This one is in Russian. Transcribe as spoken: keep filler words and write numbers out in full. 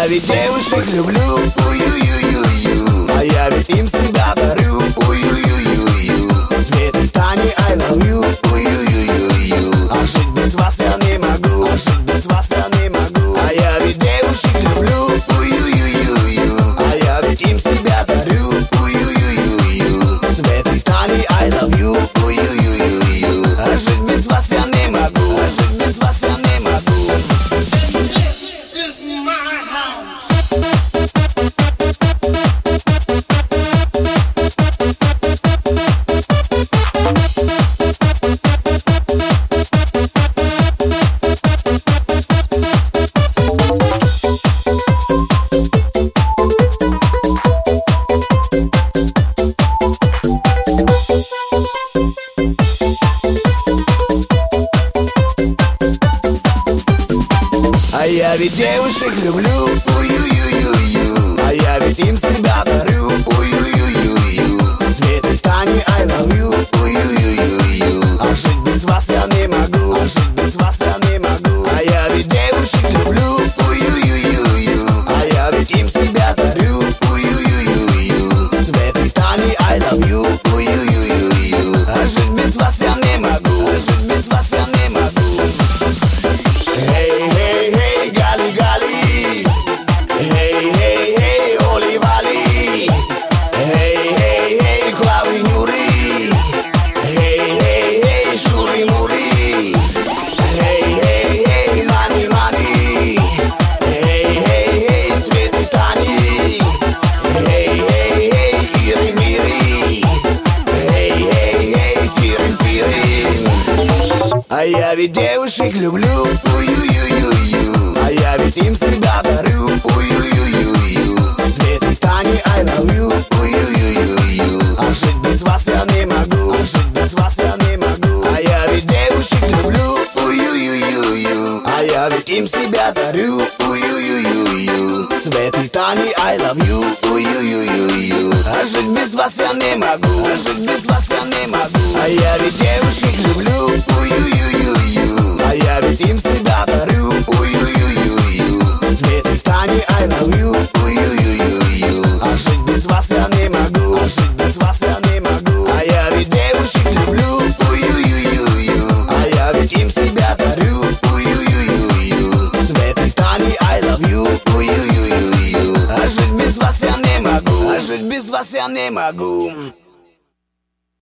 ведь девушек люблю, ую-ю-ю-ю. А я ведь им себя дарю, ую-ю-ю-ю. Свет и Таня, I love you, ую-ю-ю-ю. А жить без вас я не могу, а жить без вас я не могу. А я ведь девушек люблю, ую-ю-ю-ю. А я ведь им себя дарю, ую-ю-ю-ю. Свет и Таня, I love you, ую-ю-ю-ю. А жить без вас я не могу, а жить без вас я не могу. А я ведь девушек люблю, ую-ю-ю-ю. А я ведь им себя дарю, ую-ю-ю-ю. Свет и Таня, I love you, ую-ю-ю-ю. А жить без вас я не могу, а жить без вас я не могу. А я ведь девушек люблю, ую-ю-ю-ю. А я ведь им себя дарю, ую-ю-ю-ю. Свет и Таня, I love you, ую-ю-ю-ю. А жить без вас я не могу, а жить без вас я не могу. Hey, hey, hey, Gali, Gali. Hey, hey, hey, Olivali. Hey, hey, hey, Klavi Nuri. Hey, hey, hey, Shuri Muri. Hey, hey, hey, Mani, Mani. Hey, hey, hey, Sveti Tani. Hey, hey, hey, Iri Miri. Hey, hey, hey, Тирин Пирин. А я ведь девушек люблю, ую-ю-ю-ю. А я ведь им себя дарю, ую-ю-ю-ю. Свет и Таня, I love you, ую-ю-ю-ю. А жить без вас я не могу, а жить без вас я не могу. А я ведь девушек люблю, ую-ю-ю-ю. А я ведь им себя дарю, ую-ю-ю-ю. Свет и Таня, I love you, ую-ю-ю-ю. А жить без вас я не могу, а жить без вас я не могу. А я ведь девушек люблю, ую-ю-ю-ю. А я ведь им себя дарю, ую-ю-ю-ю. Свет и Таня, I love you, ую-ю-ю-ю. А жить без вас я не могу, а жить без вас я не могу. А я ведь девушек люблю, ую-ю-ю-ю. А я ведь им себя дарю, ую-ю-ю-ю. Свет и Таня, I love you, ую-ю-ю-ю. А жить без вас я не могу, а жить без вас я не могу.